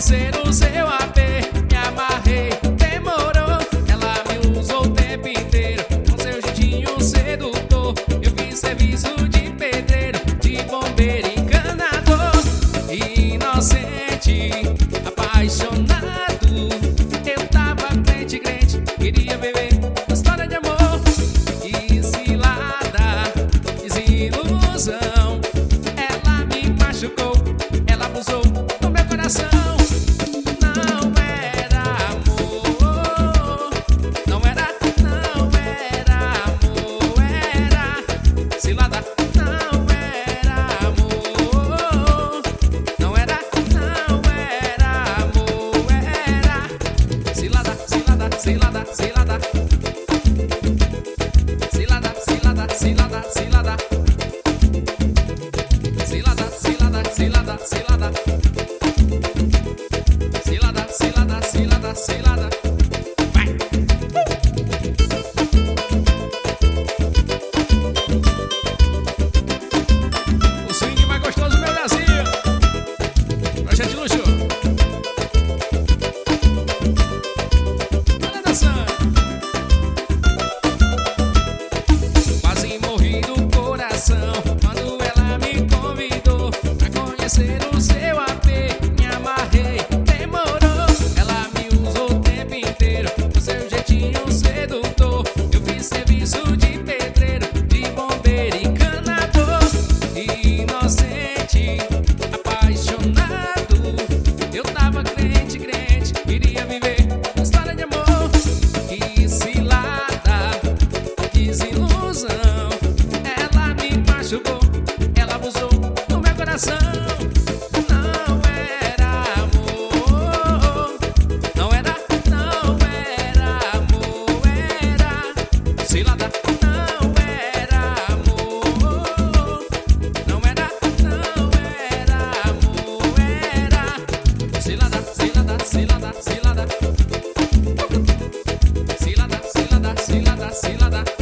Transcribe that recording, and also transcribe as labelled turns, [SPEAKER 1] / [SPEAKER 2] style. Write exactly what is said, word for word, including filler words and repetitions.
[SPEAKER 1] conhecer o seu A P, me amarrei, demorou. Ela me usou o tempo inteiro, com seu jeitinho sedutor. Eu fiz serviço de pedreiro, de bombeiro, encanador. Inocente, apaixonado, eu tava crente, crente, queria beber uma história de amor. E cilada, desilusão, ela me machucou, ela abusou do meu coração. Não era amor, não era, não era amor, era cilada. Não era amor, não era, não era amor, era cilada, cilada, cilada, cilada. Cilada, cilada, cilada, cilada. Cilada, cilada, cilada, cilada. Cilada, cilada, cilada, cilada. Vai! O swing mais gostoso do meu Brasil. Projeto de luxo. Olha dançando. Quase morri do coração quando ela me convidou pra conhecer o seu A P. Me amarrei, demorou. Ela me usou o tempo inteiro, com seu jeitinho sedutor. Eu fiz serviço de pedreiro, de bombeiro, encanador. Inocente, apaixonado, eu tava crente, crente, queria viver uma história de amor. Que cilada, desilusão, ela me machucou, ela abusou do meu coração. Não era amor, não era, não era amor, era cilada. Não era amor, não era, não era amor, era cilada, cilada, cilada, cilada. Cilada, cilada, cilada, cilada.